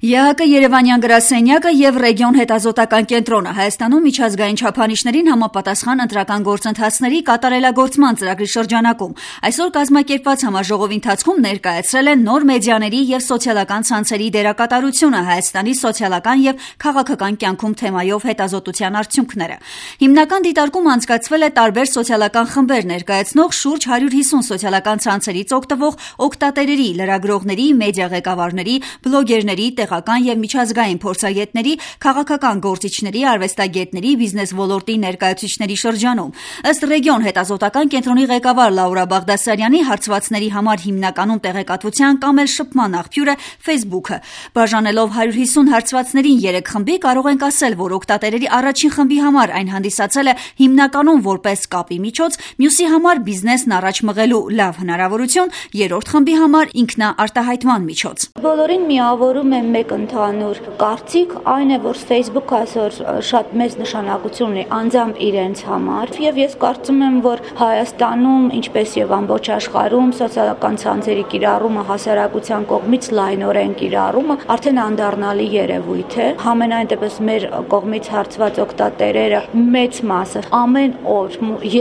ԵՀԿ Երևանյան գրասենյակը եւ ռեգիոն հետազոտական կենտրոնը Հայաստանում միջազգային չափանիշներին համապատասխան ընտրական գործընթացների կատարելագործման ծրագրի շրջանակում այսօր կազմակերպված համաժողովի ընթացքում ներկայացրել են նոր մեդիաների եւ սոցիալական ցանցերի դերակատարությունը Հայաստանի սոցիալական եւ քաղաքական կյանքում թեմայով հետազոտության արդյունքները։ Հիմնական դիտարկում անցկացվել է տարբեր սոցիալական խմբեր ներկայացնող շուրջ 150 սոցիալական ցանցերից օգտվող օգտատերերի, լրագրողների, մեդիա ղեկավարների, բլոգերների, տեղական եւ միջազգային փորձագետների, քաղաքական գործիչների, արվեստագետների, բիզնես ոլորտի ներկայացուցիչների շրջանում։ Ըստ ռեգիոն հետազոտական կենտրոնի ղեկավար Լաուրա Բաղդասարյանի, հարցվածների համար հիմնականում տեղեկատվության կամ էլ շփման աղբյուրը Facebook-ը։ Բաժանելով 150 հարցվածներին 3 խմբի կարող ենք ասել, որ օգտատերերի առաջին խմբի համար այն հանդիսացել է հիմնականում որպես կապի միջոց, մյուսի համար բիզնեսն առաջ մղելու լավ հնարավորություն, երրորդ խմբի համար ինքնաարտահայտման միջոց։ Բոլորին միավորում է մեկ ընդհանուր կարծիք, այն է, որ Facebook-ը այսօր շատ մեծ նշանակություն ունի անձամբ իրենց համար, եւ ես կարծում եմ, որ Հայաստանում, ինչպես եւ ամբողջ աշխարհում, սոցիալական ցանցերի կիրառումը հասարակության կողմից լայնորեն կիրառումը արդեն անդառնալի երևույթ է։ Համենայն դեպս մեր կողմից հարցված օգտատերերը մեծ մասը ամեն օր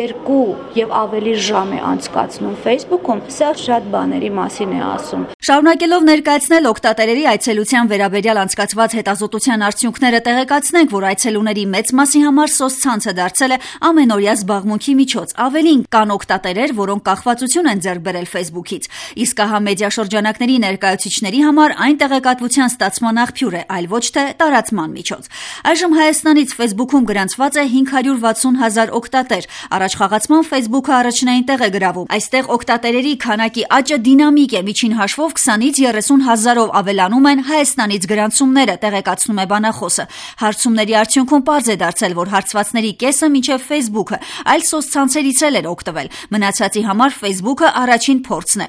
2 եւ ավելի ժամ է անցկացնում Facebook-ում, սա շատ բաների մասին է ասում։ Շարունակելով ներկայացնել օգտատերերի այցելության վերաբերյալ անցկացված հետազոտության արդյունքները, տեղեկացնենք, որ այցելուների մեծ մասի համար սոցցանցը դարձել է ամենօրյա զբաղմունքի միջոց։ Ավելին, կան օգտատերեր, որոնք կախվածություն են ձեռք բերել Facebook-ից։ Իսկ ահա մեդիա շրջանակների ներկայացուցիչների համար այն տեղեկատվության ստացման աղբյուր է, այլ ոչ թե տարածման միջոց։ Այժմ Հայաստանից Facebook-ում գրանցված է 560 000 օգտատեր։ Առաջխաղացման Facebook-ը առաջնային տեղ է գրավում։ Այստեղ օգտատերերի քանակի աճը դինամիկ է, միջին հաշվով 20-ից 30 հազարով ավելանում են Հայաստանից գրանցումները, տեղեկացնում է բանախոսը։ Հարցումների արդյունքում պարզ է դարձել, որ հարցվածների կեսը մինչև Facebook-ը այլ սոցցանցերից էր օգտվել։ Մնացածի համար Facebook-ը առաջին փորձն է։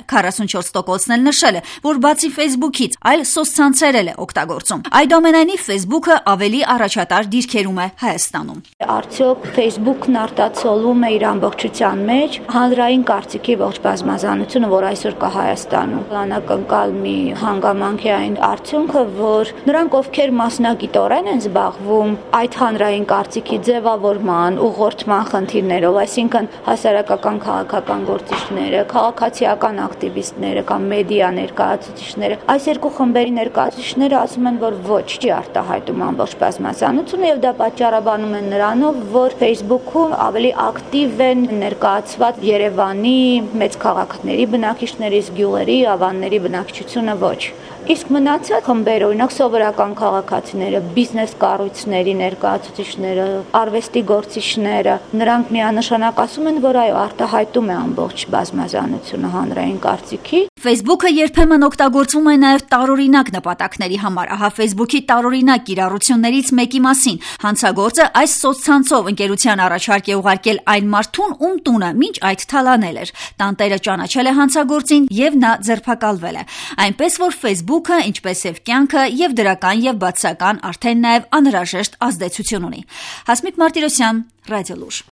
44%-ն էլ նշել է, որ բացի Facebook-ից այլ սոցցանցեր է օգտագործում։ Այդուամենայնիվ Facebook-ը ավելի առաջատար դիրքերում է Հայաստանում։ Արդյոք Facebook-ն արտացոլում է իր ամբողջության մեջ հանրային կարծիքի ողջ բազմազանությունը, որ այսօր կա Հայաստանում։ Անակնկալ մի հանգամանք է այն արդյունքը, որ նրանք, ովքեր մասնագիտորեն են զբաղվում այդ հանրային կարծիքի ձևավորման, ուղղորդման խնդիրներով, այսինքն հասարակական քաղաքական գործիչները, քաղաքացիական ակտիվիստները կամ մեդիա ներկայացուցիչները, այս երկու խմբերի ներկայացուցիչները ասում են, որ ոչ, չի արտահայտում ամբողջ բազմազանությունը եւ դա պատճառաբանում են նրանով, որ Facebook-ում ավելի ակտիվ են ներկայացված Երևանի մեծ քաղաքների բնակիչների, գյուղերի, ավանների բնակչությունը ոչ։ Իսկ մնացած խմբեր, օրինակ սովորական քաղաքացիները, բիզնես կառույցների ներկայացուցիչները, արվեստի գործիչները, նրանք միանշանակ ասում են, որ այո, արտահայտում է ամբողջ բազմազանությունը հանրային կարծիքի։ Facebook-ը երբեմն օգտագործվում է նաև տարօրինակ նպատակների համար։ Ահա Facebook-ի տարօրինակ կիրառություններից մեկի մասին։ Հանցագործը այս սոցցանցով ընկերության առաջարկ է ուղարկել այն մարդուն, ում տունը մինչ այդ թալանել էր։ Տանտերը ճանաչել է հանցագործին եւ նա ձերբակալվել է։ Այնպես որ Facebook-ը, ինչպես եւ կյանքը, եւ դրական եւ բացասական արդեն նաև անհրաժեշտ ազդեցություն ունի։ Հասմիկ Մարտիրոսյան, Ռադիոլուր։